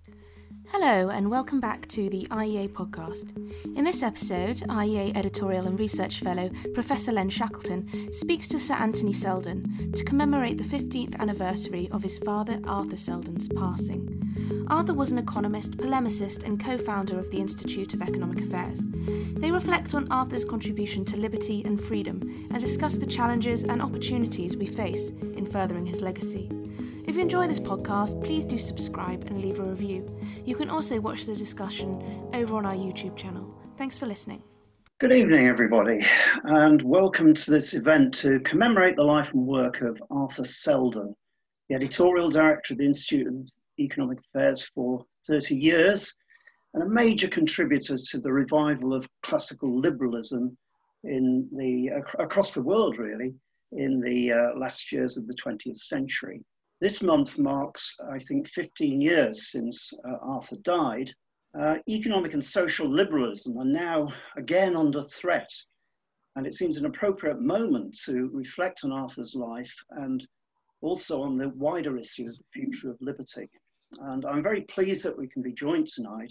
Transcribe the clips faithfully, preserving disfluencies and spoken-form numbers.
Hello and welcome back to the I E A podcast. In this episode, I E A editorial and research fellow Professor Len Shackleton speaks to Sir Anthony Selden to commemorate the fifteenth anniversary of his father Arthur Selden's passing. Arthur was an economist, polemicist and co-founder of the Institute of Economic Affairs. They reflect on Arthur's contribution to liberty and freedom and discuss the challenges and opportunities we face in furthering his legacy. If you enjoy this podcast, please do subscribe and leave a review. You can also watch the discussion over on our YouTube channel. Thanks for listening. Good evening, everybody, and welcome to this event to commemorate the life and work of Arthur Selden, the editorial director of the Institute of Economic Affairs for thirty years, and a major contributor to the revival of classical liberalism in the, across the world, really, in the uh, last years of the twentieth century. This month marks, I think, fifteen years since uh, Arthur died. Uh, economic and social liberalism are now again under threat, and it seems an appropriate moment to reflect on Arthur's life and also on the wider issues of the future of liberty. And I'm very pleased that we can be joined tonight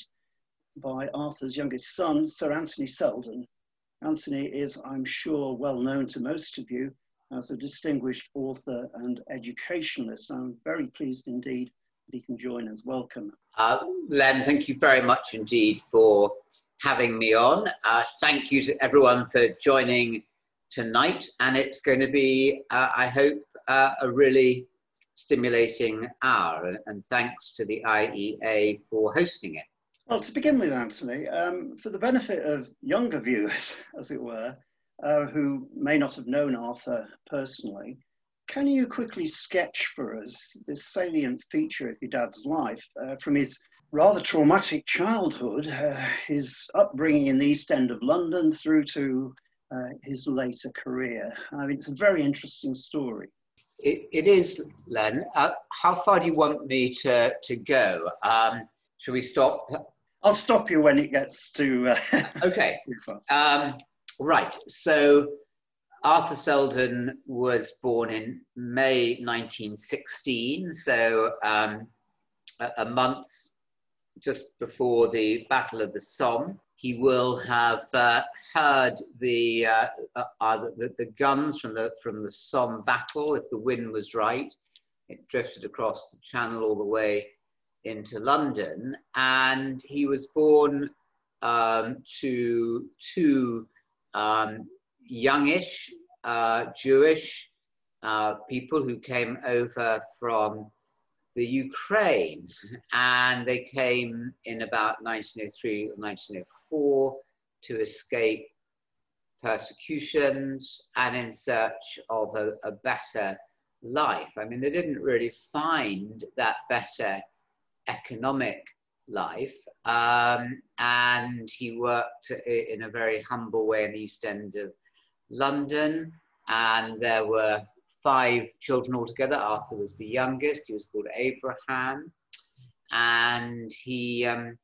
by Arthur's youngest son, Sir Anthony Selden. Anthony is, I'm sure, well known to most of you as a distinguished author and educationalist. I'm very pleased indeed that he can join us. Welcome. Uh, Len, thank you very much indeed for having me on. Uh, thank you to everyone for joining tonight. And it's going to be, uh, I hope, uh, a really stimulating hour. And thanks to the I E A for hosting it. Well, to begin with, Anthony, um, for the benefit of younger viewers, as it were, Uh, who may not have known Arthur personally, can you quickly sketch for us this salient feature of your dad's life uh, from his rather traumatic childhood, uh, his upbringing in the East End of London through to uh, his later career? I mean, it's a very interesting story. It, it is, Len. Uh, how far do you want me to, to go? Um, should we stop? I'll stop you when it gets too, uh, okay. too far. Um, Right, so Arthur Selden was born in May nineteen sixteen, so um, a, a month just before the Battle of the Somme. He will have uh, heard the, uh, uh, the, the guns from the, from the Somme battle, if the wind was right. It drifted across the channel all the way into London, and he was born um, to two Um, youngish uh, Jewish uh, people who came over from the Ukraine, and they came in about nineteen oh three or nineteen oh four to escape persecutions and in search of a, a better life. I mean, they didn't really find that better economic life, um, and he worked in a very humble way in the East End of London, and there were five children altogether. Arthur was the youngest. He was called Abraham, and he um,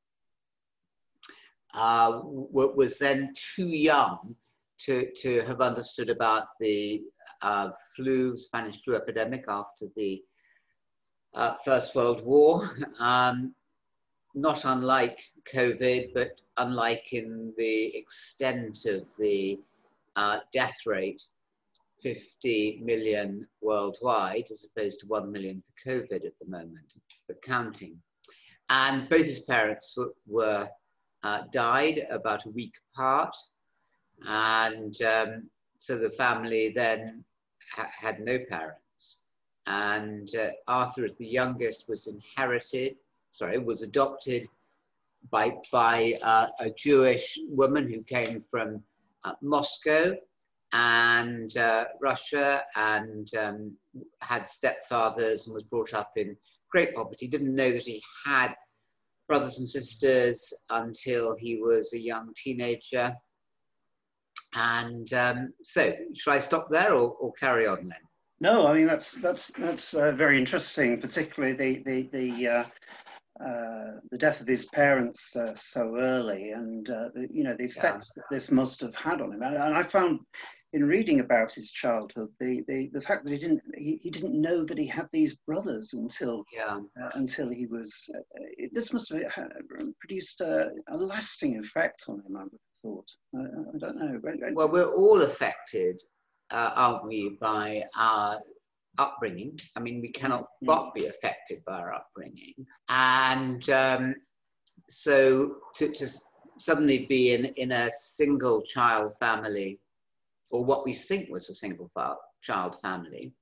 uh, was then too young to, to have understood about the uh, flu, Spanish flu epidemic after the uh, First World War. Um, Not unlike COVID, but unlike in the extent of the uh, death rate, fifty million worldwide, as opposed to one million for COVID at the moment, but counting. And both his parents were uh, died about a week apart. And um, so the family then ha had no parents. And uh, Arthur, as the youngest, was inherited sorry, was adopted by, by uh, a Jewish woman who came from uh, Moscow and uh, Russia, and um, had stepfathers and was brought up in great poverty. Didn't know that he had brothers and sisters until he was a young teenager. And um, so, should I stop there or, or carry on then? No, I mean, that's, that's, that's uh, very interesting, particularly the, the, the uh, Uh, the death of his parents uh, so early, and uh, the, you know, the effects yeah. that this must have had on him. And, and I found in reading about his childhood, the, the, the fact that he didn't he, he didn't know that he had these brothers until yeah. uh, until he was. Uh, it, this must have produced a, a lasting effect on him, I would have thought. Uh, I don't know. Well, we're all affected, uh, aren't we, by our upbringing. I mean, we cannot mm-hmm. but be affected by our upbringing. And um, so to, to suddenly be in, in a single child family, or what we think was a single child family,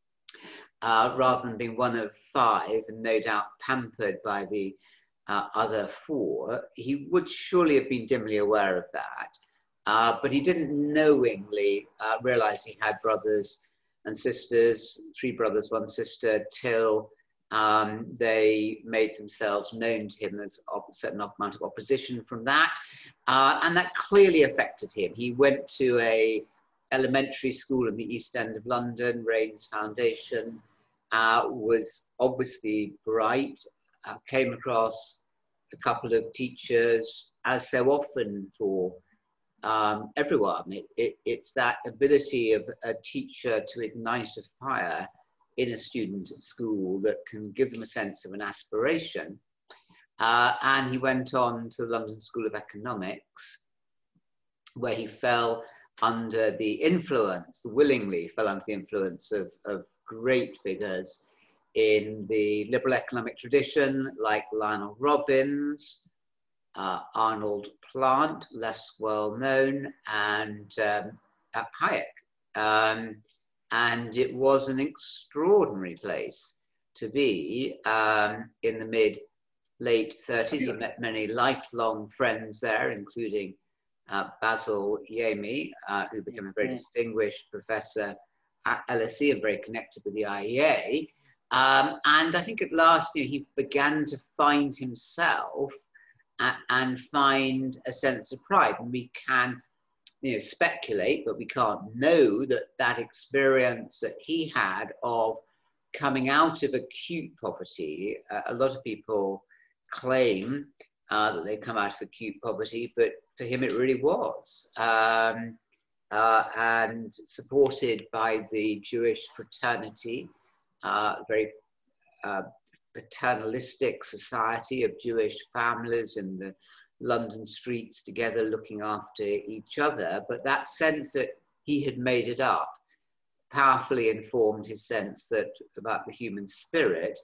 uh, rather than being one of five and no doubt pampered by the uh, other four, he would surely have been dimly aware of that. Uh, but he didn't knowingly uh, realize he had brothers and sisters, three brothers, one sister, till um, they made themselves known to him. There's a certain amount of opposition from that. Uh, and that clearly affected him. He went to a elementary school in the East End of London, Rains Foundation, uh, was obviously bright, uh, came across a couple of teachers, as so often for um, everyone. It, it, it's that ability of a teacher to ignite a fire in a student at school that can give them a sense of an aspiration. Uh, and he went on to the London School of Economics, where he fell under the influence, willingly fell under the influence of, of great figures in the liberal economic tradition, like Lionel Robbins, uh, Arnold Plant, less well known, and um, Hayek. Um, and it was an extraordinary place to be um, in the mid, late thirties. I met many lifelong friends there, including Uh, Basil Yami, uh, who became a very yeah. distinguished professor at L S E and very connected with the I E A. Um, and I think at last, you know, he began to find himself uh, and find a sense of pride. And we can, you know, speculate, but we can't know that that experience that he had of coming out of acute poverty, uh, a lot of people claim uh, that they come out of acute poverty, but for him, it really was, um, uh, and supported by the Jewish fraternity, uh, very uh, paternalistic society of Jewish families in the London streets together looking after each other. But that sense that he had made it up powerfully informed his sense that about the human spirit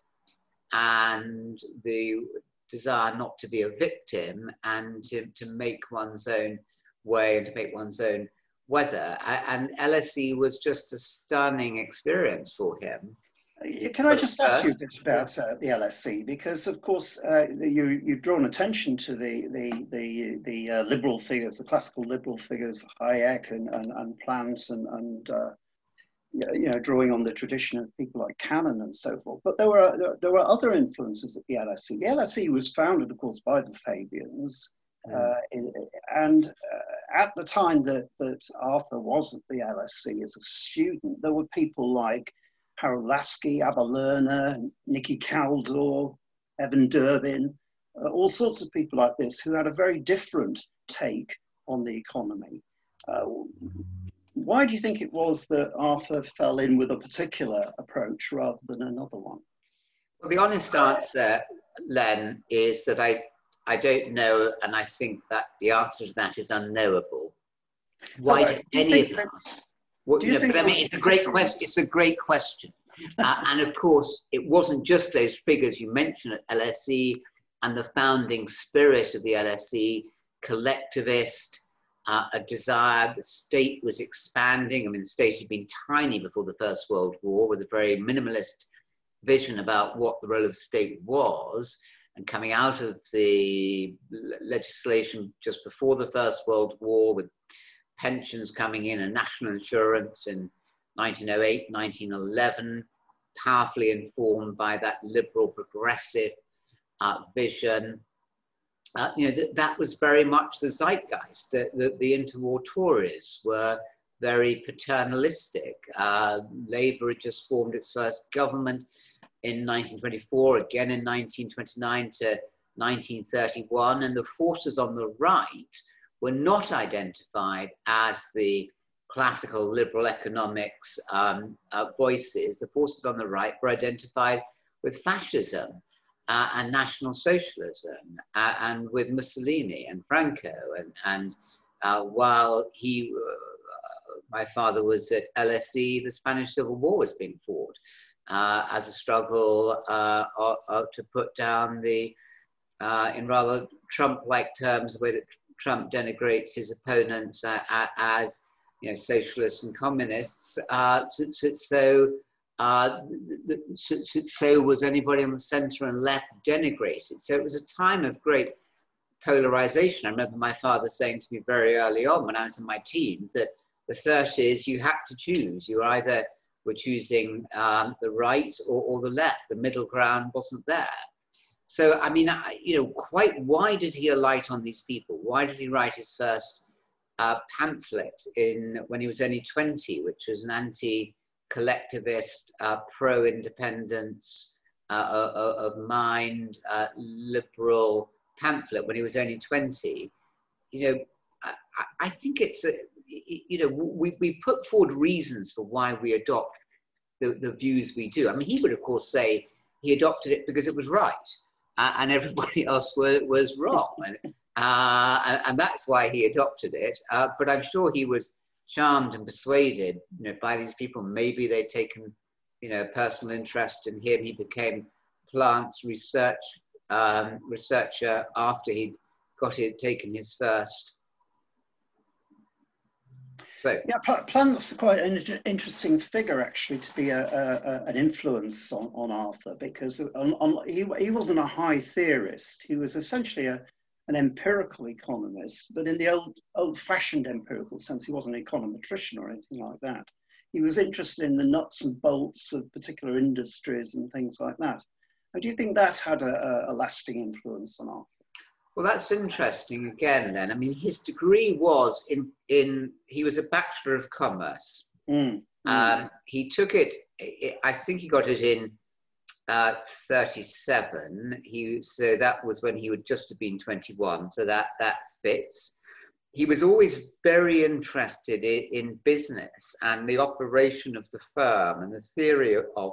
and the desire not to be a victim and to, to make one's own way and to make one's own weather. And L S E was just a stunning experience for him. Can I just ask you a bit about uh, the L S E? Because, of course, uh, you, you've drawn attention to the, the, the, the uh, liberal figures, the classical liberal figures, Hayek and, and, and Plant and, and uh, you know, drawing on the tradition of people like Cannon and so forth. But there were there were other influences at the L S E. The L S E was founded, of course, by the Fabians, mm. uh, in, and uh, at the time that, that Arthur was at the L S E as a student, there were people like Harold Laski, Abba Lerner, Nicky Caldor, Evan Durbin, uh, all sorts of people like this who had a very different take on the economy. Uh, Why do you think it was that Arthur fell in with a particular approach rather than another one? Well, the honest answer, Len, is that I, I don't know, and I think that the answer to that is unknowable. Why right. do any of us? Well, you know, but I mean, it's a great question. It's a great question, uh, and of course, it wasn't just those figures you mentioned at L S E and the founding spirit of the L S E, collectivist. Uh, a desire, the state was expanding. I mean, the state had been tiny before the First World War with a very minimalist vision about what the role of the state was. And coming out of the legislation just before the First World War with pensions coming in and national insurance in nineteen oh eight, nineteen eleven, powerfully informed by that liberal progressive uh, vision. Uh, you know, th that was very much the zeitgeist. The, the, the interwar Tories were very paternalistic. Uh, Labour had just formed its first government in nineteen twenty-four, again in nineteen twenty-nine to nineteen thirty-one, and the forces on the right were not identified as the classical liberal economics um, uh, voices, the forces on the right were identified with fascism uh, and National Socialism uh, and with Mussolini and Franco. And, and uh, while he, uh, my father was at L S E, the Spanish Civil War was being fought uh, as a struggle uh, uh, uh, to put down the, uh, in rather Trump-like terms, the way that Trump denigrates his opponents uh, as, you know, socialists and communists. Uh, so, so, uh, so, so was anybody on the centre and left denigrated. So it was a time of great polarisation. I remember my father saying to me very early on when I was in my teens that the thirties, you had to choose. You either were choosing um, the right or, or the left. The middle ground wasn't there. So, I mean, I, you know, quite why did he alight on these people? Why did he write his first uh, pamphlet in when he was only twenty, which was an anti-collectivist, uh, pro-independence uh, of mind, uh, liberal pamphlet when he was only twenty? You know, I, I think it's, a, you know, we, we put forward reasons for why we adopt the, the views we do. I mean, he would, of course, say he adopted it because it was right. Uh, and everybody else were, was wrong. And, uh, and, and that's why he adopted it. Uh, but I'm sure he was charmed and persuaded, you know, by these people. Maybe they'd taken, you know, personal interest in him. He became plants research um, researcher after he'd got it, taken his first. So. Yeah, Plant's quite an interesting figure, actually, to be a, a, an influence on, on Arthur, because on, on, he, he wasn't a high theorist. He was essentially a, an empirical economist, but in the old, old-fashioned empirical sense, he wasn't an econometrician or anything like that. He was interested in the nuts and bolts of particular industries and things like that. And do you think that had a, a lasting influence on Arthur? Well, that's interesting again then. I mean, his degree was in, in he was a Bachelor of Commerce. Mm. Um, he took it, I think he got it in uh, thirty-seven. He, so that was when he would just have been twenty-one. So that, that fits. He was always very interested in, in business and the operation of the firm and the theory of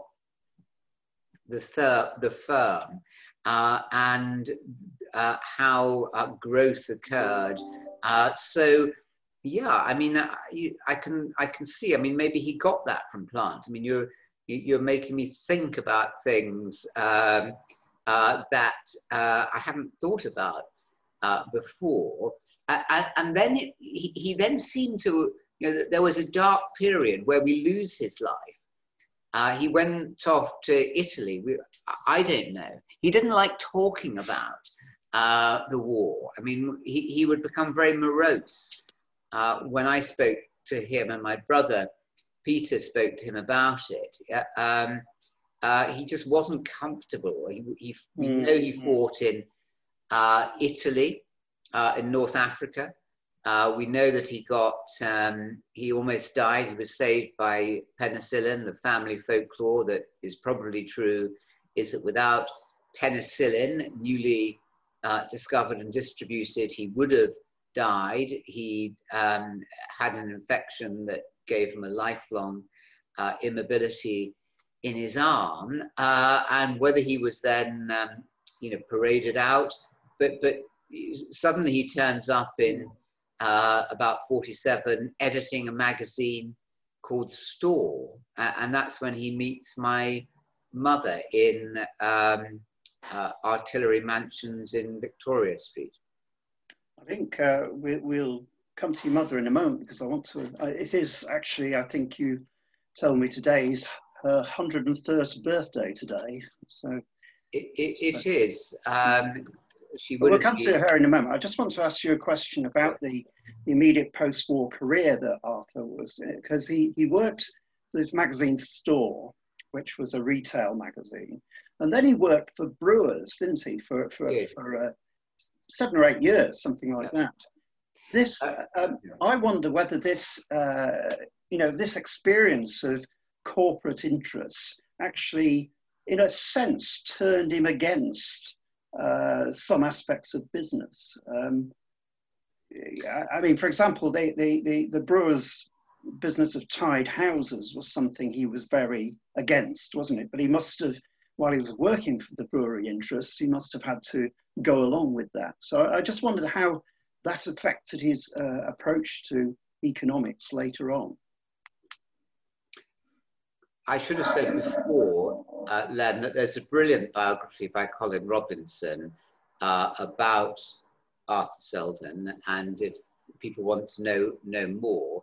the, thir the firm. Uh, and uh, how uh, growth occurred. Uh, so, yeah, I mean, uh, you, I can I can see. I mean, maybe he got that from Plant. I mean, you're you're making me think about things um, uh, that uh, I haven't thought about uh, before. Uh, and then it, he, he then seemed to, you know, there was a dark period where we lose his life. Uh, he went off to Italy. We, I don't know. He didn't like talking about uh, the war. I mean, he, he would become very morose. Uh, when I spoke to him and my brother, Peter, spoke to him about it, um, uh, he just wasn't comfortable. He, he, we mm-hmm. know he fought in uh, Italy, uh, in North Africa. Uh, we know that he got, um, he almost died. He was saved by penicillin. The family folklore that is probably true is that without penicillin, newly uh, discovered and distributed, he would have died. He um, had an infection that gave him a lifelong uh, immobility in his arm. Uh, and whether he was then, um, you know, paraded out, but, but suddenly he turns up in uh, about forty-seven, editing a magazine called Store. Uh, and that's when he meets my mother in um, uh, Artillery Mansions in Victoria Street. I think uh, we, we'll come to your mother in a moment, because I want to, uh, it is actually, I think you told me today, is her one hundred and first birthday today. So It, it, it so. is. Um, she we'll come be... to her in a moment. I just want to ask you a question about the, the immediate post-war career that Arthur was in, because he, he worked for this magazine Store, which was a retail magazine. And then he worked for Brewers, didn't he, for, for, yeah. for uh, seven or eight years, something like yeah. that. This, uh, um, yeah. I wonder whether this, uh, you know, this experience of corporate interests actually, in a sense, turned him against uh, some aspects of business. Um, I mean, for example, they, they, they, the Brewers business of tied houses was something he was very against, wasn't it? But he must have, while he was working for the brewery interest, he must have had to go along with that. So I just wondered how that affected his uh, approach to economics later on. I should have said before, uh, Len, that there's a brilliant biography by Colin Robinson uh, about Arthur Selden, and if people want to know know more,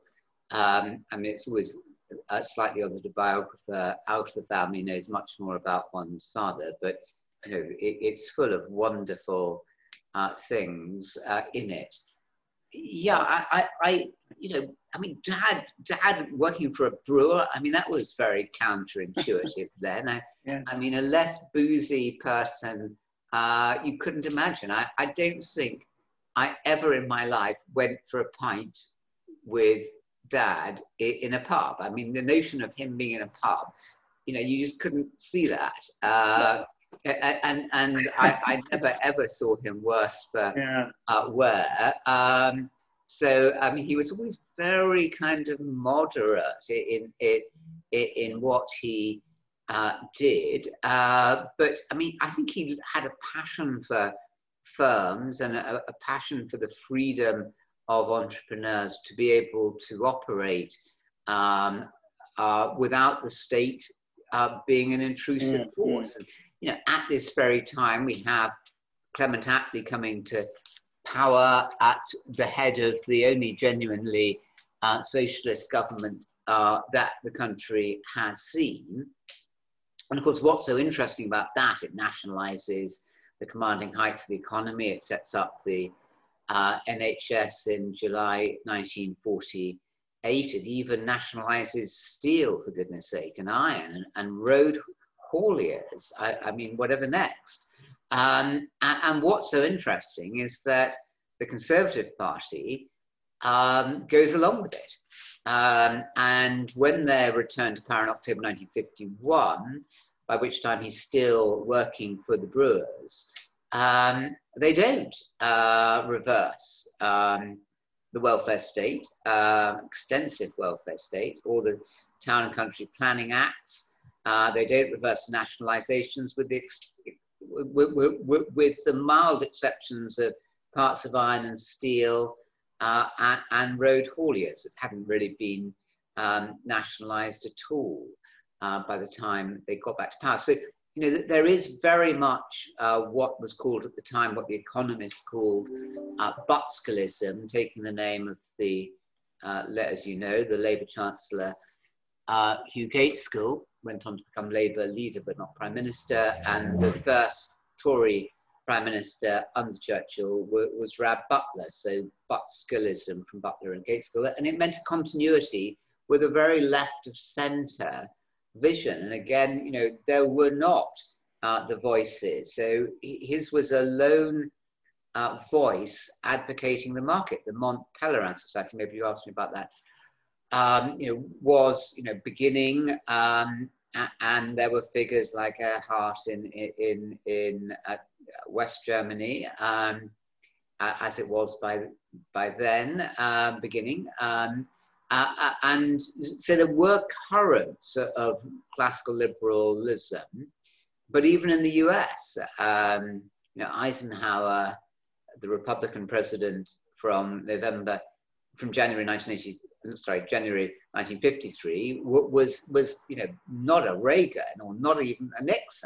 um, I mean, it's always uh, slightly odd that a biographer out of the family knows much more about one's father, but you know, it, it's full of wonderful uh, things uh, in it. Yeah, I, I, I, you know, I mean, Dad, Dad working for a brewer, I mean, that was very counterintuitive then. I, yes. I mean, a less boozy person, uh, you couldn't imagine. I, I don't think I ever in my life went for a pint with Dad in a pub. I mean, the notion of him being in a pub, you know, you just couldn't see that. Uh, and and I, I never ever saw him worse for yeah. uh, wear. Um, so I mean, he was always very kind of moderate in in in what he uh, did. Uh, but I mean, I think he had a passion for firms and a, a passion for the freedom of entrepreneurs to be able to operate um, uh, without the state uh, being an intrusive mm, force. Mm. You know, at this very time, we have Clement Attlee coming to power at the head of the only genuinely uh, socialist government uh, that the country has seen. And of course, what's so interesting about that, it nationalizes the commanding heights of the economy. It sets up the uh, N H S in July nineteen forty-eight. It even nationalizes steel, for goodness sake, and iron, and, and road hauliers. I, I mean, whatever next. Um, and, and what's so interesting is that the Conservative Party um, goes along with it. Um, and when they're returned to power in October nineteen fifty-one, by which time he's still working for the Brewers, um, they don't uh, reverse um, the welfare state, uh, extensive welfare state, or the Town and Country Planning Acts. Uh, they don't reverse nationalizations with the, with, with, with the mild exceptions of parts of iron and steel uh, and, and road hauliers that hadn't really been um, nationalized at all uh, by the time they got back to power. So, you know, there is very much uh, what was called at the time, what the economists called uh, Butskillism, taking the name of the, uh, as you know, the Labour Chancellor, uh, Hugh Gaitskell, went on to become Labour leader but not Prime Minister, and the first Tory Prime Minister under Churchill was Rab Butler, so Butskillism from Butler and Gaitskell, and it meant a continuity with a very left of centre vision. And again, you know, there were not uh, the voices, so his was a lone uh, voice advocating the market. The Mont Pelerin Society, maybe you asked me about that, Um, you know, was, you know, beginning, um, and there were figures like Erhard in in in uh, West Germany, um, as it was by by then, uh, beginning, um, uh, and so there were currents of classical liberalism, but even in the U S, um, you know, Eisenhower, the Republican president from November, from January nineteen eighty. Sorry, January nineteen fifty-three was, was, you know, not a Reagan or not even a Nixon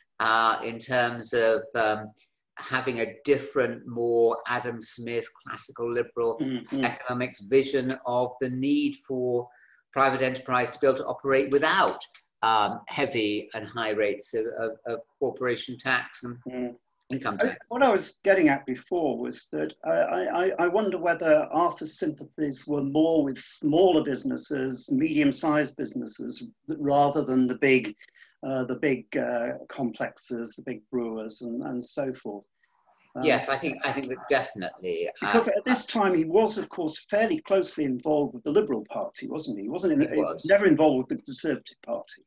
uh, in terms of um, having a different, more Adam Smith, classical liberal mm-hmm. economics vision of the need for private enterprise to be able to operate without um, heavy and high rates of, of, of corporation tax and mm. income tax. What I was getting at before was that I, I, I wonder whether Arthur's sympathies were more with smaller businesses, medium-sized businesses, rather than the big, uh, the big uh, complexes, the big brewers, and, and so forth. Um, yes, I think I think that definitely. Because uh, at this time he was, of course, fairly closely involved with the Liberal Party, wasn't he? He wasn't in, he was. never involved with the Conservative Party,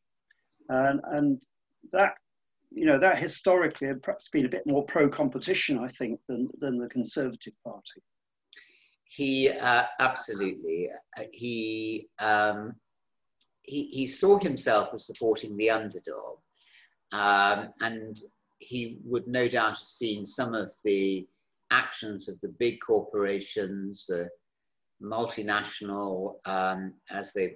and and that. You know, that historically had perhaps been a bit more pro-competition, I think, than, than the Conservative Party. he uh, absolutely, he, um, he, he saw himself as supporting the underdog. Um, and he would no doubt have seen some of the actions of the big corporations, the multinational, um, as they,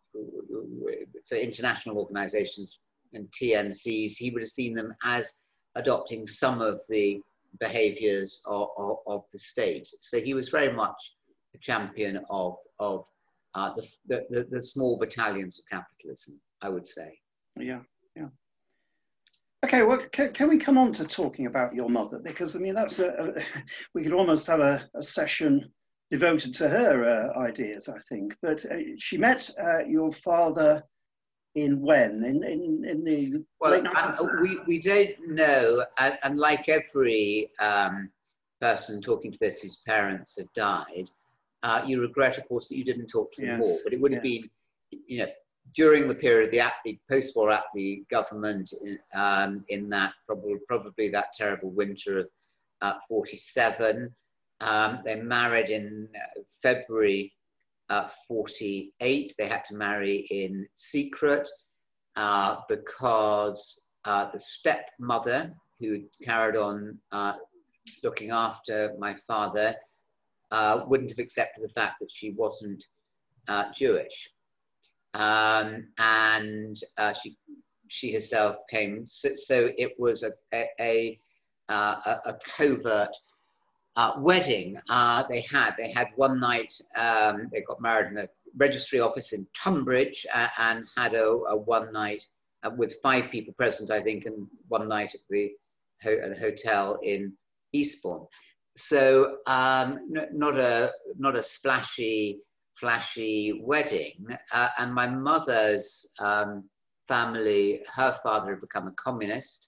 so international organizations and T N Cs, he would have seen them as adopting some of the behaviors of, of, of the state. So he was very much a champion of, of uh, the, the, the small battalions of capitalism, I would say. Yeah, yeah. Okay, well, can, can we come on to talking about your mother? Because, I mean, that's a, a we could almost have a, a session devoted to her uh, ideas, I think. But uh, she met uh, your father in when? In, in, in the well, late nineteen forties? I, we, we don't know, and, and like every um, person talking to this whose parents have died, uh, you regret, of course, that you didn't talk to them Yes, more. But it would have yes. been, you know, during the period of the Attlee, post-war Attlee government, um, in that probably, probably that terrible winter of uh, forty-seven, um, they married in February uh, forty-eight. They had to marry in secret uh, because uh, the stepmother, who carried on uh, looking after my father, uh, wouldn't have accepted the fact that she wasn't uh, Jewish. Um, and uh, she, she herself came, so, so it was a, a, a, uh, a covert uh, wedding uh, they had. They had one night, um, they got married in a registry office in Tunbridge uh, and had a, a one night uh, with five people present, I think, and one night at the ho at a hotel in Eastbourne. So um, not a not a splashy, flashy wedding. Uh, and my mother's um, family, her father had become a communist,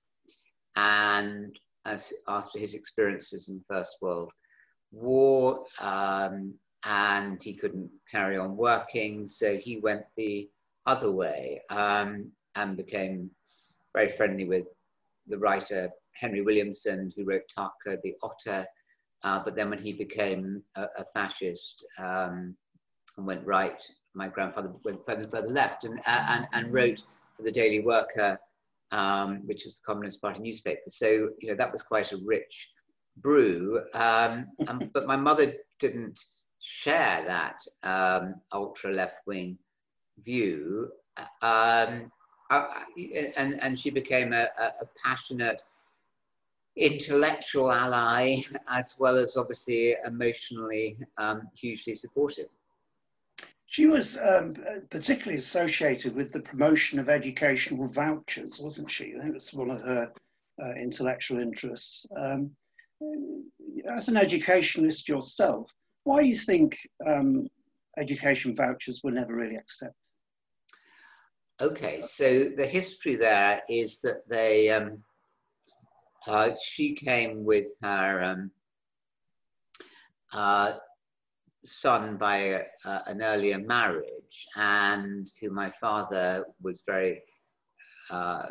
and as, after his experiences in the First World War, um, and he couldn't carry on working, so he went the other way um, and became very friendly with the writer Henry Williamson, who wrote Tarka the Otter. Uh, but then when he became a, a fascist um, and went right, my grandfather went further and further left and, uh, and, and wrote for the Daily Worker, um, which was the Communist Party newspaper. So, you know, that was quite a rich brew. Um, um, but my mother didn't share that um, ultra left-wing view. Um, uh, and, and she became a, a, a passionate intellectual ally, as well as obviously emotionally um, hugely supportive. She was um, particularly associated with the promotion of educational vouchers, wasn't she? I think it was one of her uh, intellectual interests. Um, as an educationalist yourself, why do you think um, education vouchers were never really accepted? Okay, so the history there is that they, um, uh, she came with her um, uh, son by a, uh, an earlier marriage, and who my father was very uh,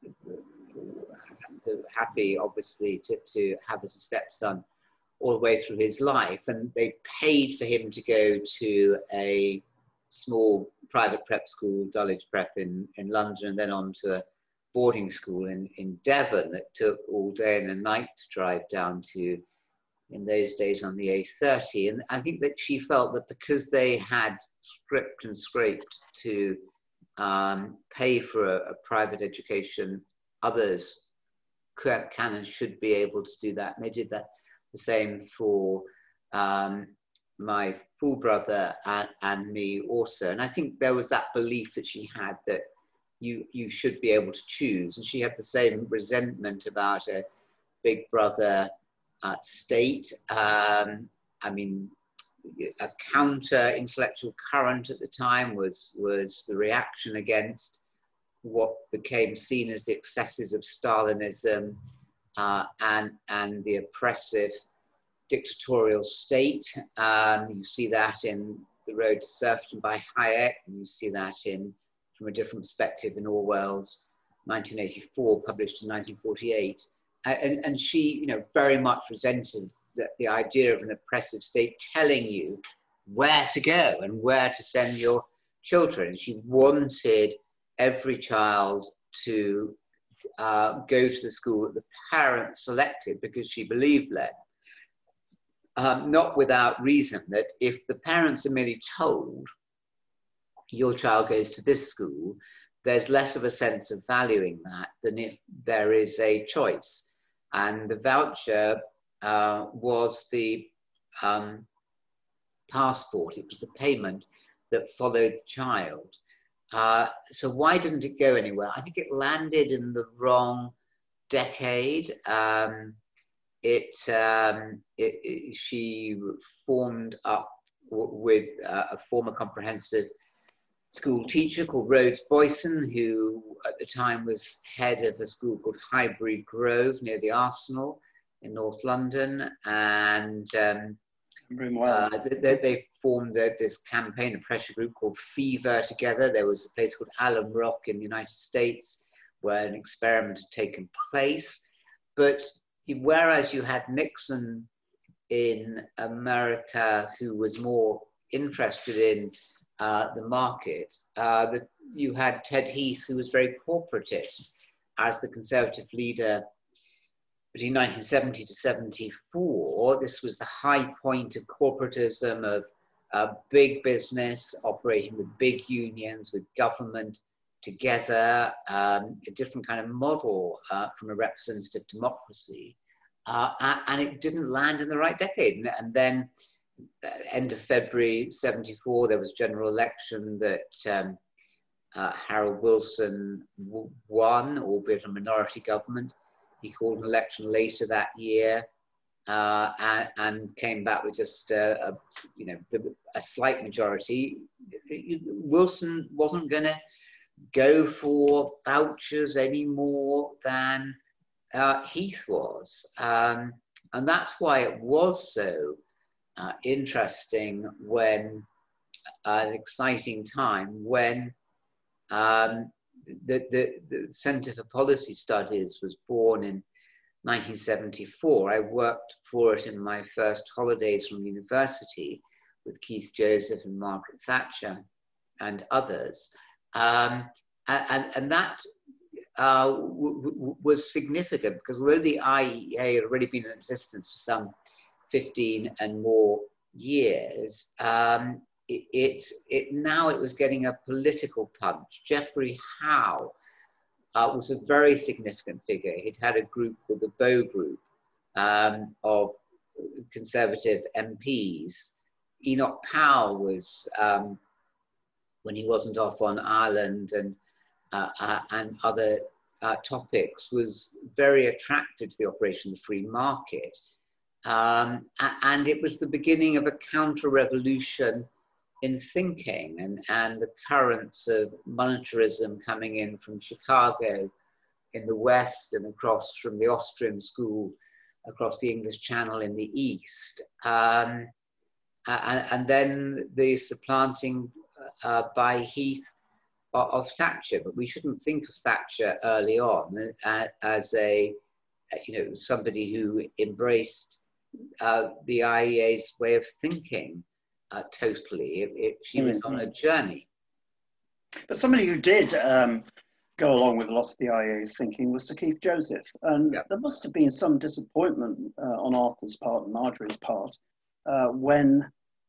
happy, obviously, to, to have as a stepson all the way through his life. And they paid for him to go to a small private prep school, Dulwich Prep in, in London, and then on to a boarding school in, in Devon that took all day and a night to drive down to, in those days, on the A thirty. And I think that she felt that because they had script and scraped to um, pay for a, a private education, others can and should be able to do that. And they did that the same for um, my full brother and, and me also. And I think there was that belief that she had that you, you should be able to choose. And she had the same resentment about a big brother uh, state. Um, I mean, a counter intellectual current at the time was, was the reaction against what became seen as the excesses of Stalinism uh, and, and the oppressive dictatorial state. Um, you see that in The Road to Serfdom by Hayek, and you see that in, from a different perspective, in Orwell's nineteen eighty-four, published in nineteen forty-eight. And, and she, you know, very much resented the, the idea of an oppressive state telling you where to go and where to send your children. She wanted every child to uh, go to the school that the parents selected because she believed then, um, not without reason, that if the parents are merely told your child goes to this school, there's less of a sense of valuing that than if there is a choice. And the voucher uh, was the um, passport, it was the payment that followed the child. Uh, so why didn't it go anywhere? I think it landed in the wrong decade. Um, it, um, it, it, she formed up w with uh, a former comprehensive school teacher called Rhodes Boyson, who at the time was head of a school called Highbury Grove near the Arsenal in North London. And um, well. uh, they, they formed a, this campaign, a pressure group called Fever together. There was a place called Alum Rock in the United States where an experiment had taken place. But whereas you had Nixon in America, who was more interested in uh, the market, uh, the, you had Ted Heath, who was very corporatist as the Conservative leader between nineteen seventy to seventy-four. This was the high point of corporatism, of uh, big business operating with big unions, with government together, um, a different kind of model uh, from a representative democracy. Uh, and it didn't land in the right decade. And, and then uh, end of February seventy-four, there was a general election that um, uh, Harold Wilson won, albeit a minority government. He called an election later that year uh, and, and came back with just uh, a, you know, the, a slight majority. Wilson wasn't going to go for vouchers any more than uh, Heath was. Um, and that's why it was so uh, interesting when, uh, an exciting time when um, The, the, the Centre for Policy Studies was born in nineteen seventy-four. I worked for it in my first holidays from university with Keith Joseph and Margaret Thatcher and others. Um, and, and that uh, w w was significant because although the I E A had already been in existence for some fifteen and more years, um, It, it, it now it was getting a political punch. Geoffrey Howe uh, was a very significant figure. He'd had a group called the Bow Group um, of Conservative M Ps. Enoch Powell was, um, when he wasn't off on Ireland and, uh, uh, and other uh, topics, was very attracted to the operation of the free market. Um, and it was the beginning of a counter-revolution in thinking, and, and the currents of monetarism coming in from Chicago in the West and across from the Austrian school across the English Channel in the East. Um, and, and then the supplanting uh, by Heath of, of Thatcher. But we shouldn't think of Thatcher early on uh, as a, you know, somebody who embraced uh, the I E A's way of thinking. Uh, totally, it, it, she was mm-hmm. on a journey. But somebody who did um, go along with a lot of the I E A's thinking was Sir Keith Joseph, and yeah. there must have been some disappointment uh, on Arthur's part and Marjorie's part uh, when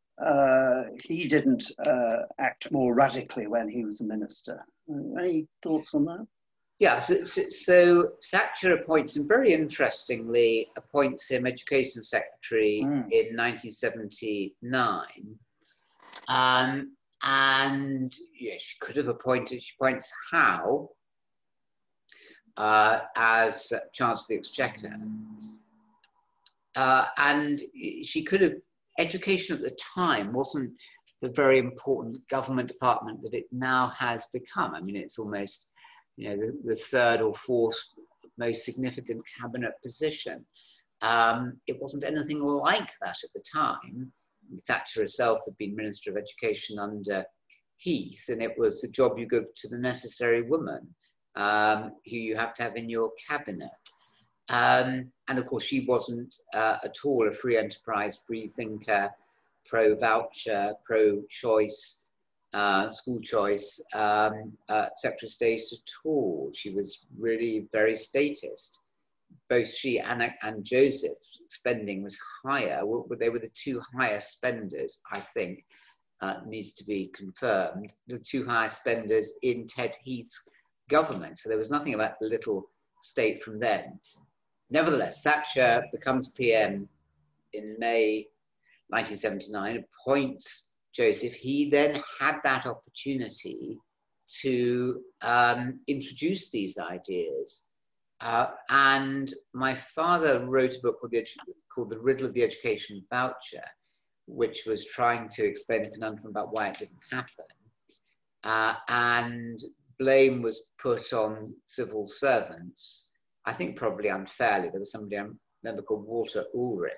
uh, he didn't uh, act more radically when he was a minister. Uh, any thoughts on that? Yeah, so, so, so Thatcher appoints him, very interestingly, appoints him Education Secretary mm. in nineteen seventy-nine. Um, and yeah, she could have appointed, she appoints Howe uh, as Chancellor of the Exchequer. Uh, and she could have, education at the time wasn't the very important government department that it now has become. I mean, it's almost, you know, the, the third or fourth most significant cabinet position. Um, it wasn't anything like that at the time. Thatcher herself had been Minister of Education under Heath, and it was the job you give to the necessary woman, um, who you have to have in your cabinet. Um, and of course, she wasn't uh, at all a free enterprise, free thinker, pro-voucher, pro-choice, uh, school choice um, uh, Secretary of State at all. She was really very statist. Both she and, and Joseph, spending was higher. They were the two highest spenders, I think, uh, needs to be confirmed, the two highest spenders in Ted Heath's government. So there was nothing about the little state from then. Nevertheless, Thatcher becomes P M in May nineteen seventy-nine, appoints Joseph. He then had that opportunity to um, introduce these ideas. Uh, and my father wrote a book called the, called the Riddle of the Education Voucher, which was trying to explain the conundrum about why it didn't happen. Uh, and blame was put on civil servants, I think probably unfairly. There was somebody I remember called Walter Ulrich.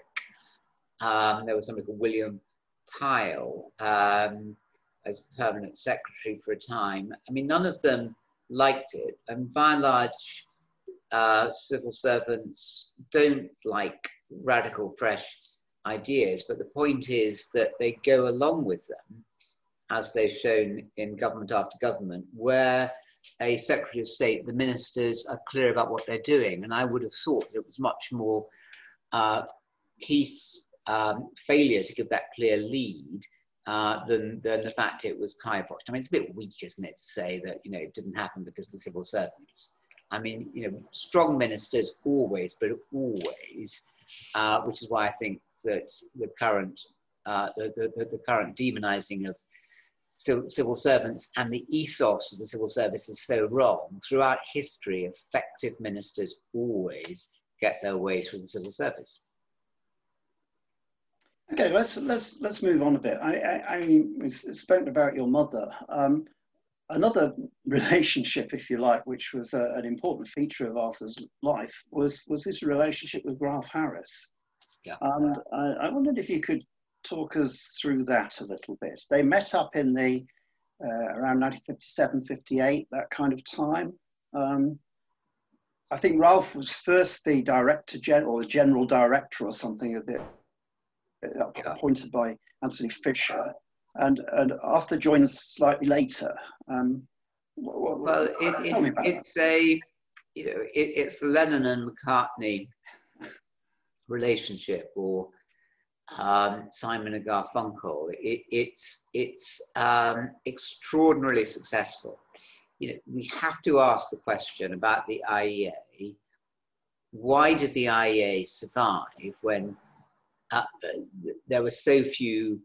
Um, there was somebody called William Pyle um, as permanent secretary for a time. I mean, none of them liked it. And by and large, uh, civil servants don't like radical, fresh ideas. But the point is that they go along with them, as they've shown in government after government, where a Secretary of State, the ministers are clear about what they're doing. And I would have thought that it was much more uh, Keith's um, failure to give that clear lead uh, than, than the fact it was kibosh. I mean, it's a bit weak, isn't it, to say that, you know, it didn't happen because of the civil servants. I mean, you know, strong ministers always, but always, uh, which is why I think that the current, uh, the, the, the current demonizing of civil servants and the ethos of the civil service is so wrong. Throughout history, effective ministers always get their way through the civil service. Okay, let's let's let's move on a bit. I I, I mean, we've spoken about your mother. Um, another relationship, if you like, which was a, an important feature of Arthur's life, was was his relationship with Ralph Harris. Yeah. And I, I wondered if you could talk us through that a little bit. They met up in the uh, around nineteen fifty-seven, fifty-eight, that kind of time. Um, I think Ralph was first the director general, or the general director or something of the, uh, appointed by Anthony Fisher, and and Arthur joins slightly later. Um, what, well, it, it, it's that. a you know it, it's the Lennon and McCartney relationship, or Um, Simon and Garfunkel. It, it's it's um, extraordinarily successful. You know, we have to ask the question about the I E A. Why did the I E A survive when uh, there were so few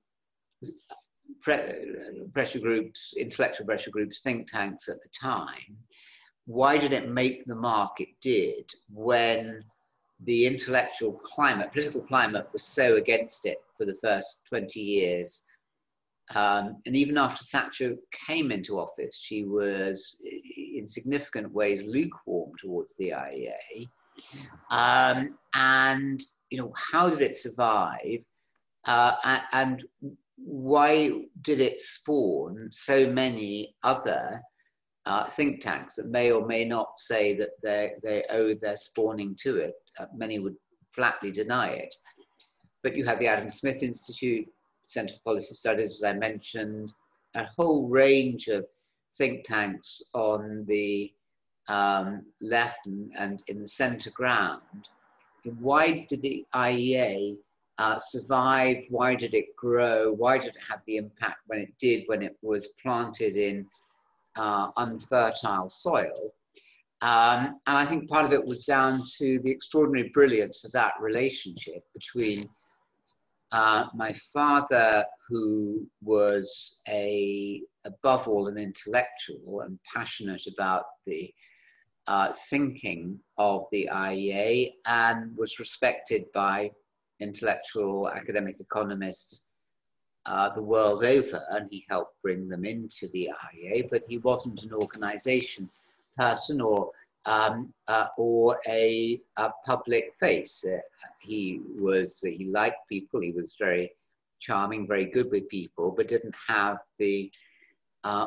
pre pressure groups, intellectual pressure groups, think tanks at the time? Why did it make the mark it did when the intellectual climate, political climate, was so against it for the first twenty years? Um, and even after Thatcher came into office, she was in significant ways lukewarm towards the I E A. Um, and, you know, how did it survive? Uh, and why did it spawn so many other uh, think tanks that may or may not say that they, they owe their spawning to it? Uh, many would flatly deny it. But you have the Adam Smith Institute, Centre for Policy Studies, as I mentioned, a whole range of think tanks on the um, left and, and in the centre ground. Why did the I E A uh, survive? Why did it grow? Why did it have the impact when it did, when it was planted in uh, unfertile soil? Um, and I think part of it was down to the extraordinary brilliance of that relationship between uh, my father, who was a, above all an intellectual and passionate about the uh, thinking of the I E A, and was respected by intellectual academic economists uh, the world over, and he helped bring them into the I E A, but he wasn't an organization person or um, uh, or a, a public face. Uh, he was, uh, he liked people, he was very charming, very good with people, but didn't have the uh,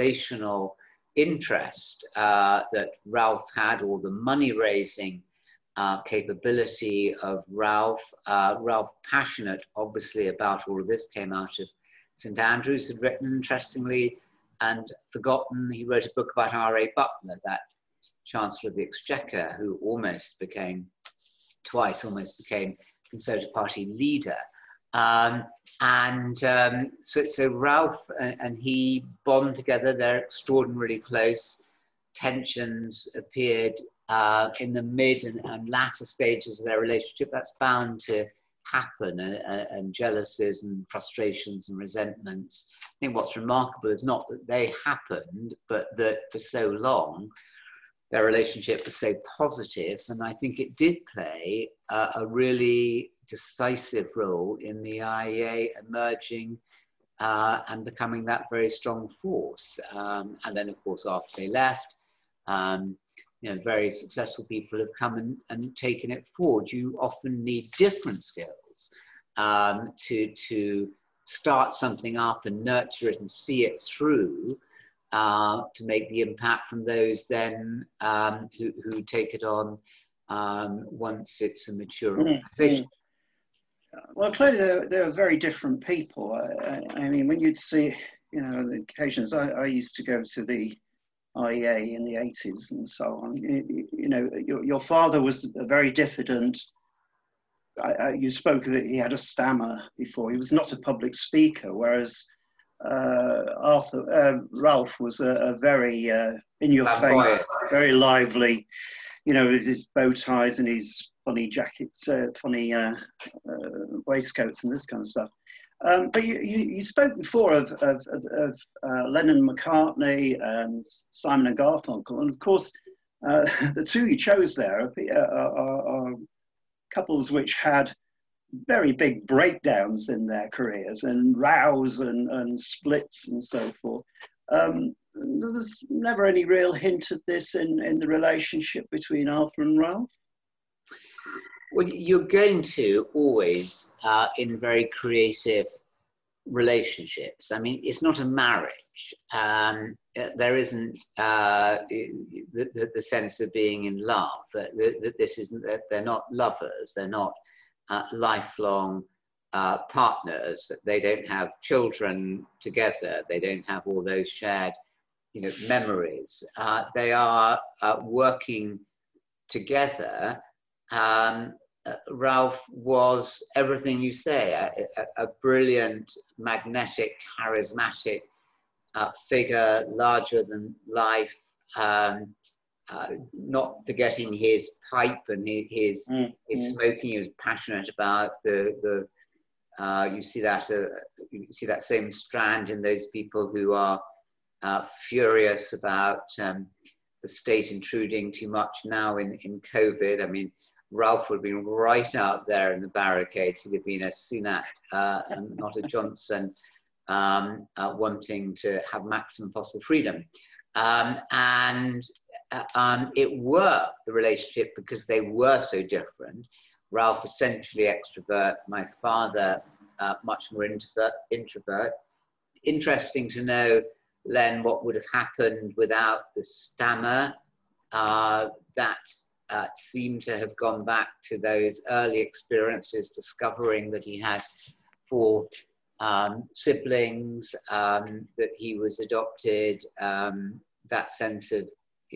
organizational interest uh, that Ralph had, or the money raising uh, capability of Ralph. Uh, Ralph, passionate, obviously, about all of this, came out of St Andrews, had written, interestingly, and forgotten, he wrote a book about R A Butler, that Chancellor of the Exchequer, who almost became, twice almost became Conservative Party leader. Um, and um, so, so Ralph and, and he bond together, they're extraordinarily close. Tensions appeared uh, in the mid and, and latter stages of their relationship. That's bound to happen, uh, and jealousies and frustrations and resentments. I think what's remarkable is not that they happened, but that for so long, their relationship was so positive, and I think it did play uh, a really decisive role in the I E A emerging uh, and becoming that very strong force. Um, and then, of course, after they left, um, you know, very successful people have come and, and taken it forward. You often need different skills um, to, to start something up and nurture it and see it through, uh, to make the impact from those then um, who, who take it on um, once it's a mature organization. Mm-hmm. Well, clearly they're, they're very different people. I, I mean, when you'd see, you know, the occasions, I, I used to go to the I E A in the eighties and so on. You, you know, your, your father was a very diffident. I, I, you spoke of it, he had a stammer before. He was not a public speaker, whereas uh, Arthur, uh, Ralph was a, a very uh, in-your-face, very lively, you know, with his bow ties and his funny jackets, uh, funny uh, uh, waistcoats and this kind of stuff. Um, but you, you, you spoke before of, of, of, of uh, Lennon and McCartney and Simon and Garfunkel. And of course, uh, the two you chose there are, are, are couples which had very big breakdowns in their careers and rows and, and splits and so forth. Um, there was never any real hint of this in, in the relationship between Arthur and Ralph. Well, you're going to always uh, in very creative relationships. I mean, it's not a marriage. Um, there isn't uh, the, the, the sense of being in love. That, that this isn't. That they're not lovers. They're not uh, lifelong uh, partners. They don't have children together. They don't have all those shared, you know, memories. Uh, they are uh, working together. Um, Uh, Ralph was everything you say, a, a, a brilliant, magnetic, charismatic uh, figure, larger than life, um, uh, not forgetting his pipe and his, his, mm, his mm. smoking. He was passionate about the, the uh, you see that, uh, you see that same strand in those people who are uh, furious about um, the state intruding too much now in, in COVID. I mean, Ralph would have been right out there in the barricades. He'd have been a Sunak uh, and not a Johnson, um, uh, wanting to have maximum possible freedom. Um, and uh, um, it worked, the relationship, because they were so different. Ralph essentially extrovert, my father uh, much more introvert, introvert. Interesting to know, Len, what would have happened without the stammer. Uh, that Uh, seemed to have gone back to those early experiences, discovering that he had four um, siblings, um, that he was adopted, um, that sense of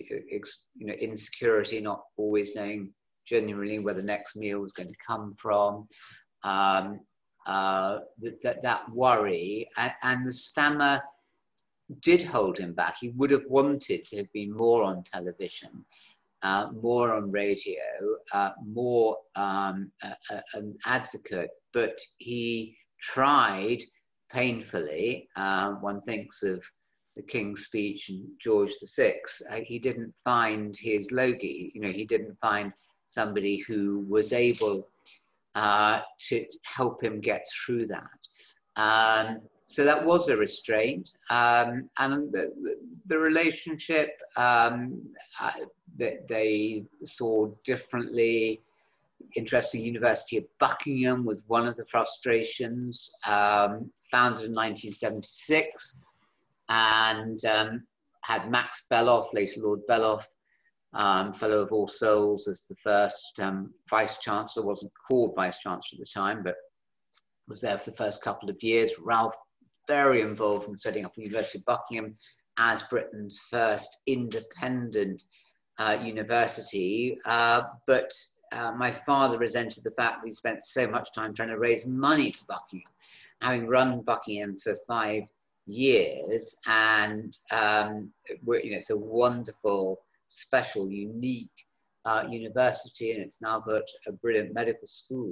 you know, insecurity, not always knowing genuinely where the next meal was going to come from, um, uh, that, that, that worry, and, and the stammer did hold him back. He would have wanted to have been more on television. Uh, more on radio, uh, more um, a, a, an advocate, but he tried painfully. Uh, one thinks of the King's Speech and George the Sixth. Uh, he didn't find his Logie. You know, he didn't find somebody who was able uh, to help him get through that. Um, so that was a restraint, um, and the, the, the relationship. Um, uh, that they saw differently. Interesting, University of Buckingham was one of the frustrations, um, founded in nineteen seventy-six, and um, had Max Beloff, later Lord Beloff, um, Fellow of All Souls as the first um, Vice-Chancellor, wasn't called Vice-Chancellor at the time, but was there for the first couple of years. Ralph, very involved in setting up the University of Buckingham as Britain's first independent uh, university. Uh, but uh, my father resented the fact that we spent so much time trying to raise money for Buckingham, having run Buckingham for five years. And um, we're, you know, it's a wonderful, special, unique uh, university, and it's now got a brilliant medical school.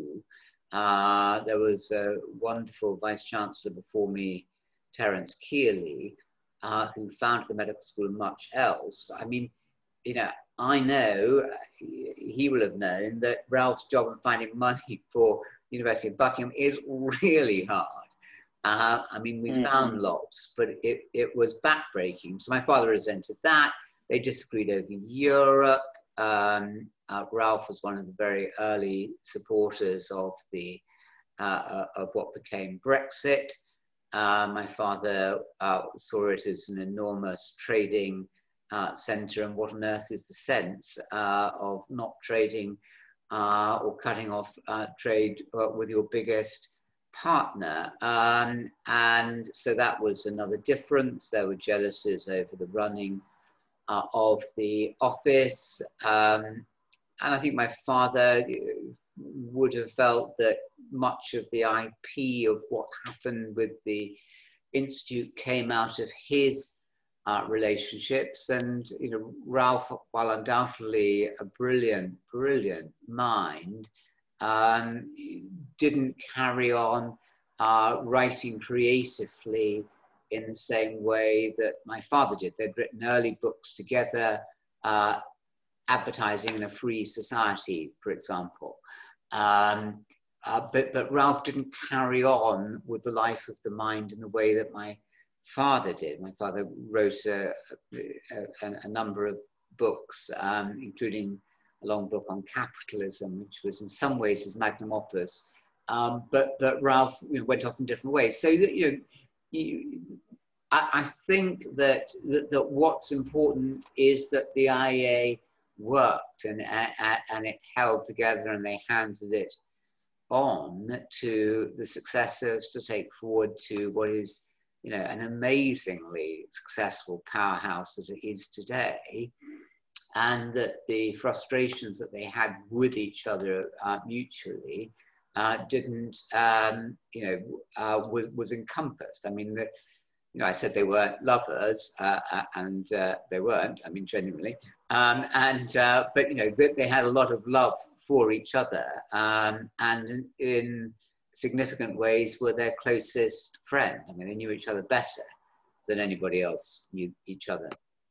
Uh, there was a wonderful Vice-Chancellor before me, Terence Kearley, uh, who founded the medical school and much else. I mean, you know, I know, he will have known that Ralph's job in finding money for the University of Buckingham is really hard. Uh, I mean, we mm-hmm. found lots, but it, it was backbreaking. So my father resented that. They disagreed over Europe. Um, uh, Ralph was one of the very early supporters of the uh, uh, of what became Brexit. Uh, my father uh, saw it as an enormous trading uh, centre, and what on earth is the sense uh, of not trading uh, or cutting off uh, trade uh, with your biggest partner? Um, and so that was another difference. There were jealousies over the running uh, of the office. Um, and I think my father would have felt that much of the I P of what happened with the Institute came out of his uh, relationships. And, you know, Ralph, while undoubtedly a brilliant, brilliant mind, um, didn't carry on uh, writing creatively in the same way that my father did. They'd written early books together, uh, advertising in a free society, for example. Um, uh, but, but Ralph didn't carry on with the life of the mind in the way that my father did. My father wrote a, a, a number of books, um, including a long book on capitalism, which was in some ways his magnum opus. Um, but, but Ralph, you know, went off in different ways. So, you know, you, I, I think that, that, that what's important is that the I A worked and, and, and it held together, and they handed it on to the successors to take forward to what is, you know, an amazingly successful powerhouse that it is today. And that the frustrations that they had with each other uh, mutually uh, didn't, um, you know, uh, was, was encompassed. I mean, the, you know, I said they weren't lovers, uh, and uh, they weren't, I mean, genuinely. Um, and, uh, but, you know, they, they had a lot of love for each other, um, and in, in significant ways were their closest friend. I mean, they knew each other better than anybody else knew each other.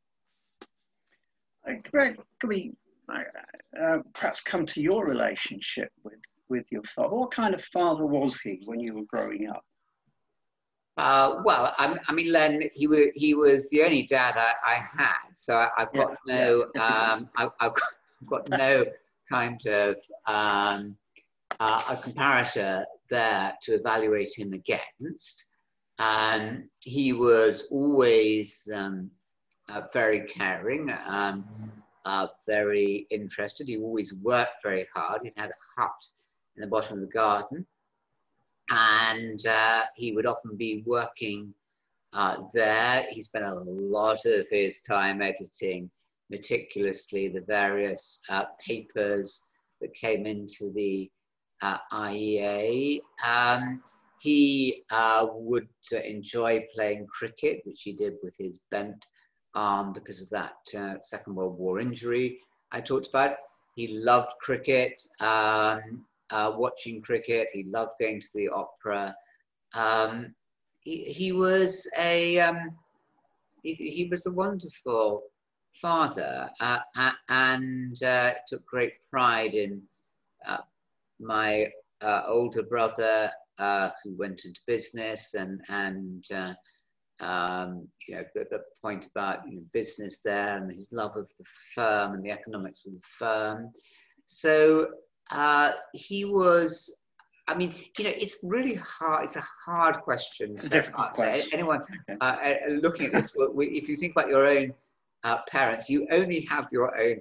Greg, can we uh, perhaps come to your relationship with, with your father? What kind of father was he when you were growing up? Uh, well, I, I mean, Len, he, were, he was the only dad I, I had, so I, I've got yeah, no, yeah. um, I, I've, got, I've got no kind of um, uh, a comparator there to evaluate him against. Um, he was always um, Uh, very caring, um, uh, very interested. He always worked very hard. He had a hut in the bottom of the garden, and uh, he would often be working uh, there. He spent a lot of his time editing meticulously the various uh, papers that came into the uh, I E A. Um, he uh, would uh, enjoy playing cricket, which he did with his bent Um, because of that uh, Second World War injury I talked about. He loved cricket, um, uh, watching cricket. He loved going to the opera. Um, he, he was a um, he, he was a wonderful father, uh, uh, and uh, took great pride in uh, my uh, older brother, uh, who went into business, and and. Uh, Um, you know, the, the point about, you know, business there, and his love of the firm and the economics of the firm. So uh, he was, I mean, you know, it's really hard, it's a hard question. It's a difficult question. Anyone uh, looking at this, if you think about your own uh, parents, you only have your own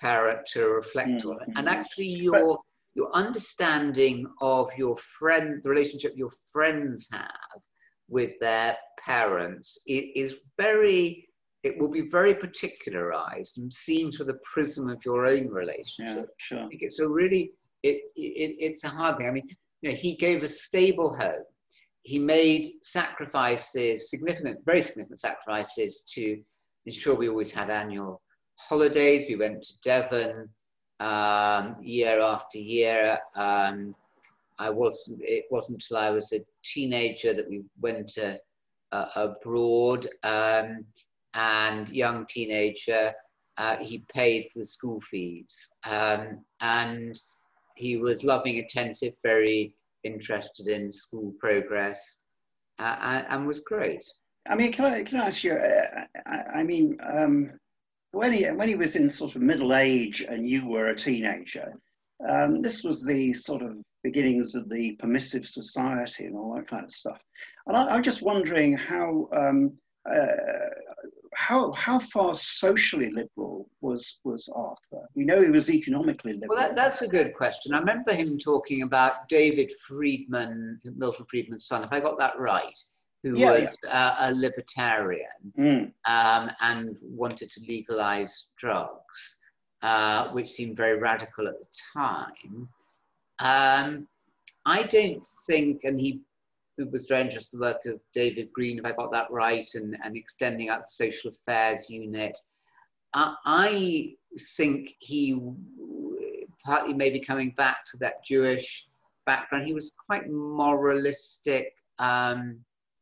parent to reflect on it. And actually your, But, your understanding of your friend, the relationship your friends have with their parents is, is very, it will be very particularized and seen through the prism of your own relationship. yeah, sure. I think it's a really, it, it, it's a hard thing. I mean, you know, he gave a stable home. He made sacrifices, significant, very significant sacrifices to ensure we always had annual holidays. We went to Devon um, year after year. Um, I was, it wasn't until I was a teenager that we went to, uh, abroad. Um, and young teenager, uh, he paid for the school fees. Um, and he was loving, attentive, very interested in school progress, uh, and, and was great. I mean, can I, can I ask you, uh, I, I mean, um, when he, when he was in sort of middle age and you were a teenager, um, this was the sort of beginnings of the permissive society and all that kind of stuff. And I, I'm just wondering how, um, uh, how, how far socially liberal was, was Arthur? We know he was economically liberal. Well, that, that's a good question. I remember him talking about David Friedman, Milton Friedman's son, if I got that right, who yeah, was yeah. uh, a libertarian mm. um, and wanted to legalize drugs, uh, which seemed very radical at the time. Um, I don't think, and he was very interested in the work of David Green, if I got that right, and, and extending out the social affairs unit. Uh, I think he, partly maybe coming back to that Jewish background, he was quite moralistic um,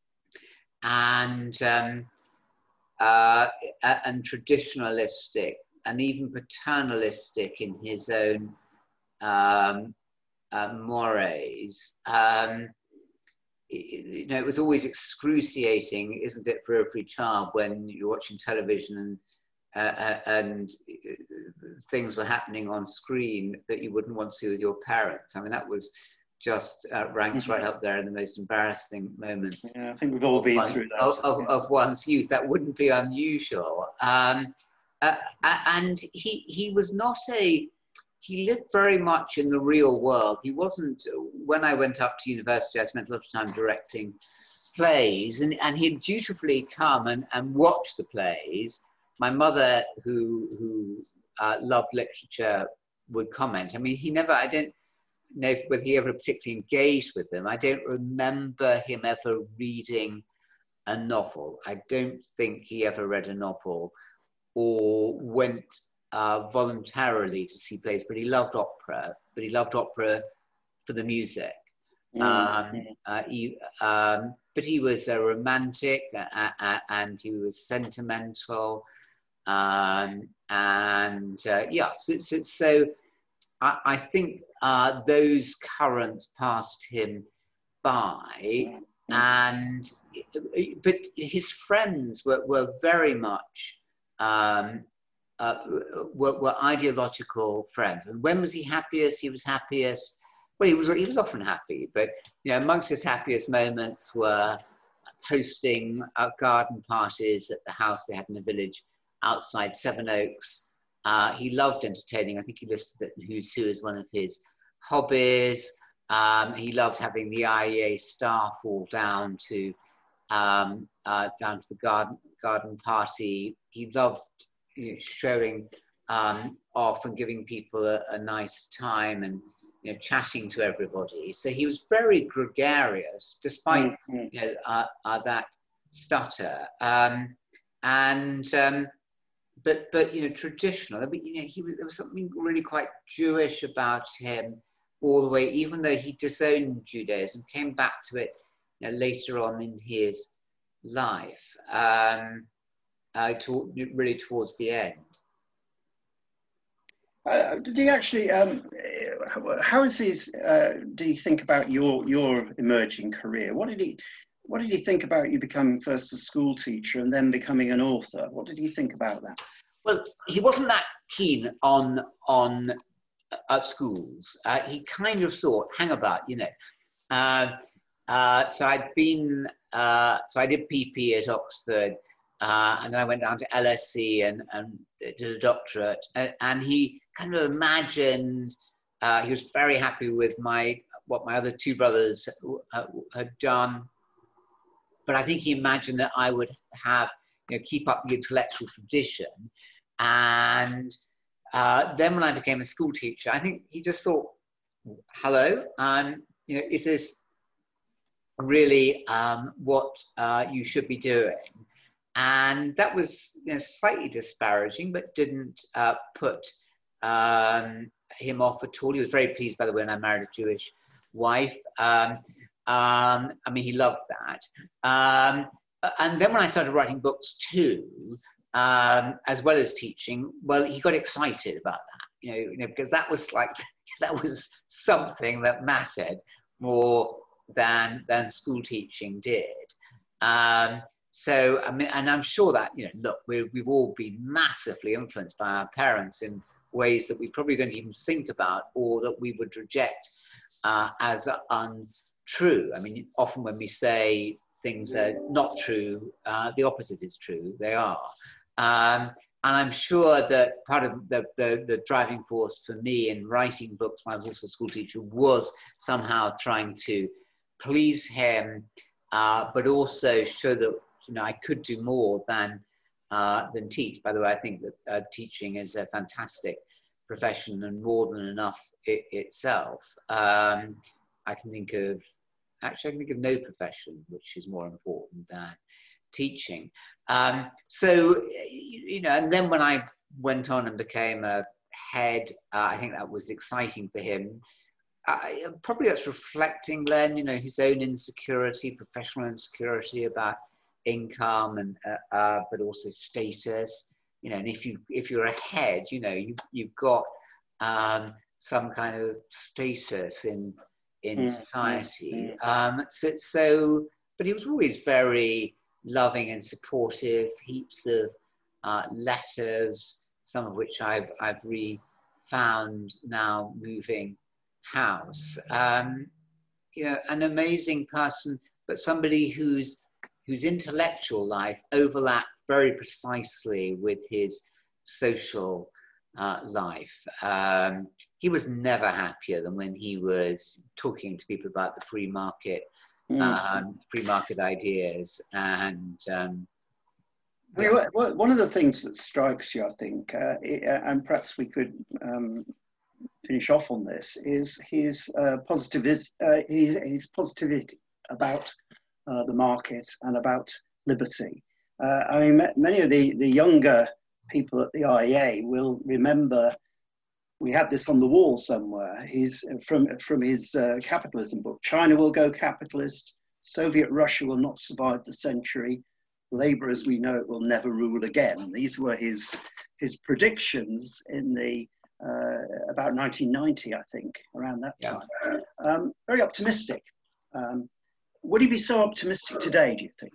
and, um, uh, and traditionalistic, and even paternalistic in his own um, uh, mores. Um, you know, it was always excruciating, isn't it, for every child when you're watching television and uh, and things were happening on screen that you wouldn't want to see with your parents. I mean, that was just uh, ranks right up there in the most embarrassing moments. Yeah, I think we've all been one, through that. Of, of, yeah. of one's youth. That wouldn't be unusual. Um, uh, and he, he was not a, he lived very much in the real world. He wasn't, when I went up to university, I spent a lot of time directing plays, and, and he'd dutifully come and, and watch the plays. My mother, who, who uh, loved literature, would comment. I mean, he never, I don't know whether he ever particularly engaged with them. I don't remember him ever reading a novel. I don't think he ever read a novel or went Uh, voluntarily to see plays, but he loved opera, but he loved opera for the music. Mm. Um, uh, he, um, but he was a romantic uh, uh, and he was sentimental. Um, and uh, yeah, so, so, so I, I think uh, those currents passed him by. Mm. And, but his friends were, were very much um, Uh, were, were ideological friends. And when was he happiest? He was happiest, well, he was, he was often happy, but you know, amongst his happiest moments were hosting uh, garden parties at the house they had in a village outside Sevenoaks. Uh, he loved entertaining. I think he listed it in Who's Who as one of his hobbies. Um, he loved having the I E A staff all down to, um, uh, down to the garden, garden party. He loved showing um, off and giving people a, a nice time and you know, chatting to everybody. So he was very gregarious, despite mm-hmm. you know, uh, uh, that stutter. Um, and um, but but you know, traditional. I mean, you know, he was, there was something really quite Jewish about him all the way. Even though he disowned Judaism, came back to it you know, later on in his life. Um, Uh, to, really towards the end. Uh, did he actually, um, how is his, uh, did he think about your, your emerging career? What did he, what did he think about you becoming first a school teacher and then becoming an author? What did he think about that? Well, he wasn't that keen on, on uh, schools. Uh, he kind of thought, hang about, you know. Uh, uh, so I'd been, uh, so I did P P at Oxford. Uh, and then I went down to L S E and, and did a doctorate. And, and he kind of imagined, uh, he was very happy with my what my other two brothers had done. But I think he imagined that I would have, you know, keep up the intellectual tradition. And uh, then when I became a school teacher, I think he just thought, hello, um, you know, is this really um, what uh, you should be doing? And that was, you know, slightly disparaging, but didn't uh, put um, him off at all. He was very pleased, by the way, when I married a Jewish wife. Um, um, I mean, he loved that. Um, and then when I started writing books too, um, as well as teaching, well, he got excited about that, you know, you know, because that was like, that was something that mattered more than, than school teaching did. Um, So, I mean, and I'm sure that, you know, look, we're, we've all been massively influenced by our parents in ways that we probably don't even think about, or that we would reject uh, as untrue. I mean, often when we say things are not true, uh, the opposite is true, they are. Um, and I'm sure that part of the, the, the driving force for me in writing books when I was also a school teacher was somehow trying to please him, uh, but also show that, you know, I could do more than uh, than teach. By the way, I think that uh, teaching is a fantastic profession and more than enough it, itself. Um, I can think of, actually I can think of no profession which is more important than teaching. Um, so, you know, and then when I went on and became a head, uh, I think that was exciting for him. I, probably that's reflecting then, you know, his own insecurity, professional insecurity about income and uh, uh, but also status, you know, and if you if you're ahead, you know, you you've got um, some kind of status in in mm, society. Mm, um, so so, but he was always very loving and supportive. Heaps of uh, letters, some of which I've I've re-found now moving house. Um, you know, an amazing person, but somebody who's whose intellectual life overlapped very precisely with his social uh, life. Um, he was never happier than when he was talking to people about the free market, mm. um, free market ideas. And um, yeah. I mean, one of the things that strikes you, I think, uh, and perhaps we could um, finish off on this, is his uh, positivity, uh, his, his positivity about Uh, the market and about liberty. Uh, I mean, many of the, the younger people at the I E A will remember, we have this on the wall somewhere, he's from, from his uh, capitalism book, China will go capitalist, Soviet Russia will not survive the century, Labour as we know it will never rule again. These were his, his predictions in the, uh, about nineteen ninety, I think, around that time. Yeah. Um, very optimistic. Um, Would he be so optimistic today, do you think?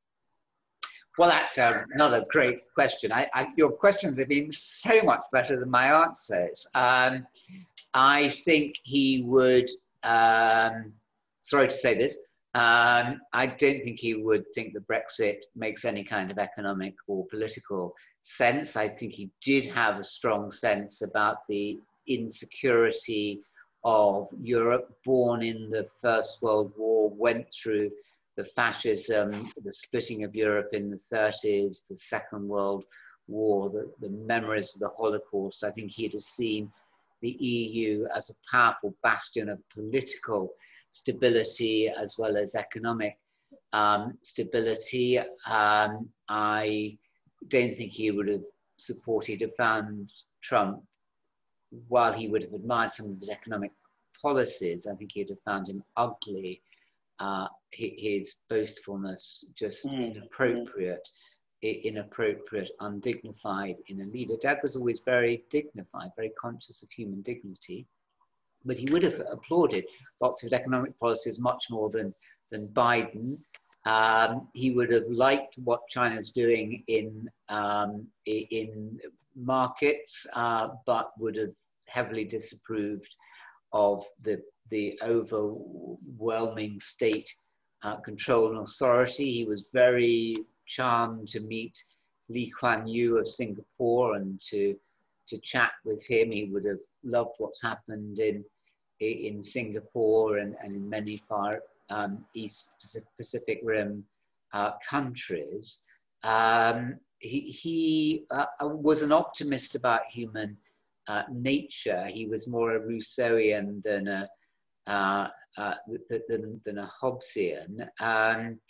Well, that's uh, another great question. I, I, your questions have been so much better than my answers. Um, I think he would, um, sorry to say this, um, I don't think he would think that Brexit makes any kind of economic or political sense. I think he did have a strong sense about the insecurity of Europe, born in the First World War, went through the fascism, the splitting of Europe in the thirties, the Second World War, the, the memories of the Holocaust. I think he'd have seen the E U as a powerful bastion of political stability as well as economic um, stability. Um, I don't think he would have supported or found Trump. While he would have admired some of his economic policies, I think he'd have found him ugly, uh, his boastfulness just mm. inappropriate, inappropriate, undignified in a leader. Dad was always very dignified, very conscious of human dignity, but he would have applauded lots of economic policies much more than, than Biden. Um, he would have liked what China's doing in, um, in markets, uh, but would have heavily disapproved of the, the overwhelming state uh, control and authority. He was very charm to meet Lee Kuan Yew of Singapore and to, to chat with him. He would have loved what's happened in, in Singapore and, and in many far um, East Pacific Rim uh, countries. Um, he he uh, was an optimist about human uh, nature. He was more a Rousseauian than a, uh, uh, than, than a Hobbesian. Um,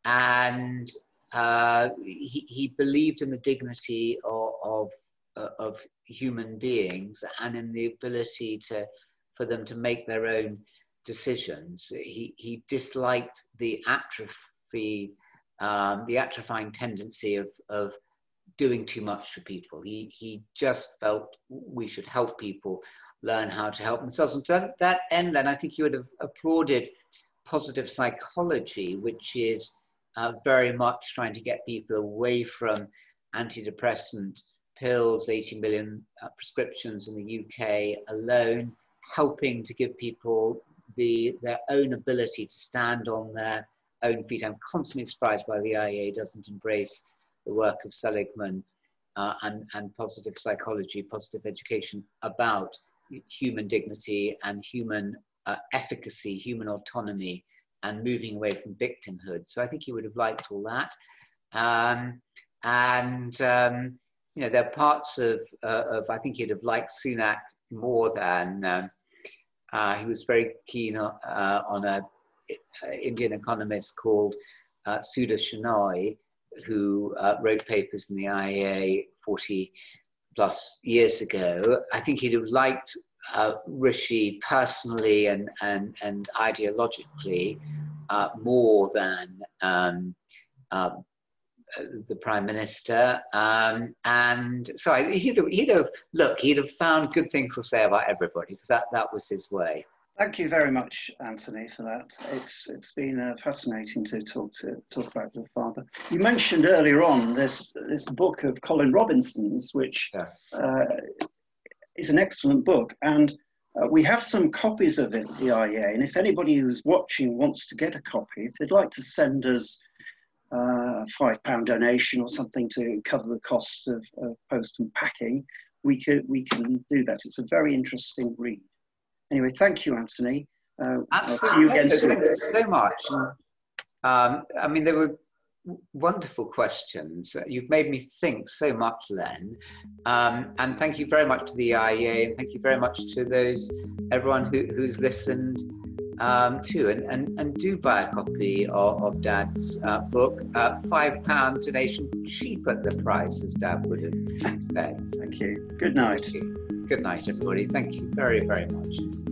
and uh, he, he believed in the dignity of, of, uh, of human beings and in the ability to, for them to make their own decisions. He, he disliked the atrophy, um, the atrophying tendency of, of doing too much for people. He, he just felt we should help people learn how to help themselves. And to that, that end, then, I think he would have applauded positive psychology, which is uh, very much trying to get people away from antidepressant pills, eighty million uh, prescriptions in the U K alone, helping to give people the, their own ability to stand on their own feet. I'm constantly surprised by the I E A doesn't embrace the work of Seligman uh, and, and positive psychology, positive education about human dignity and human uh, efficacy, human autonomy, and moving away from victimhood. So I think he would have liked all that. Um, and, um, you know, there are parts of, uh, of, I think he'd have liked Sunak more than, um, uh, he was very keen on, uh, on a uh, Indian economist called uh, Sudha Shenoy, who uh, wrote papers in the I E A forty plus years ago. I think he'd have liked uh, Rishi personally and, and, and ideologically uh, more than um, uh, the Prime Minister. Um, and so I, he'd, have, he'd have, look, he'd have found good things to say about everybody, because that, that was his way. Thank you very much, Anthony, for that. It's it's been uh, fascinating to talk to talk about your father. You mentioned earlier on this this book of Colin Robinson's, which Yeah. uh, is an excellent book, and uh, we have some copies of it at the I E A. And if anybody who's watching wants to get a copy, if they'd like to send us uh, a five pound donation or something to cover the costs of, of post and packing, we could we can do that. It's a very interesting read. Anyway, thank you, Anthony. Uh, I'll see you again soon. Thank you so much. Um, I mean, they were wonderful questions. You've made me think so much, Len. Um, and thank you very much to the I E A, and thank you very much to those, everyone who, who's listened um, too. And, and, and do buy a copy of, of Dad's uh, book. Uh, five pound donation, cheap at the price, as Dad would have said. Thank you. Good night. Thank you. Good night, everybody. Thank you very, very much.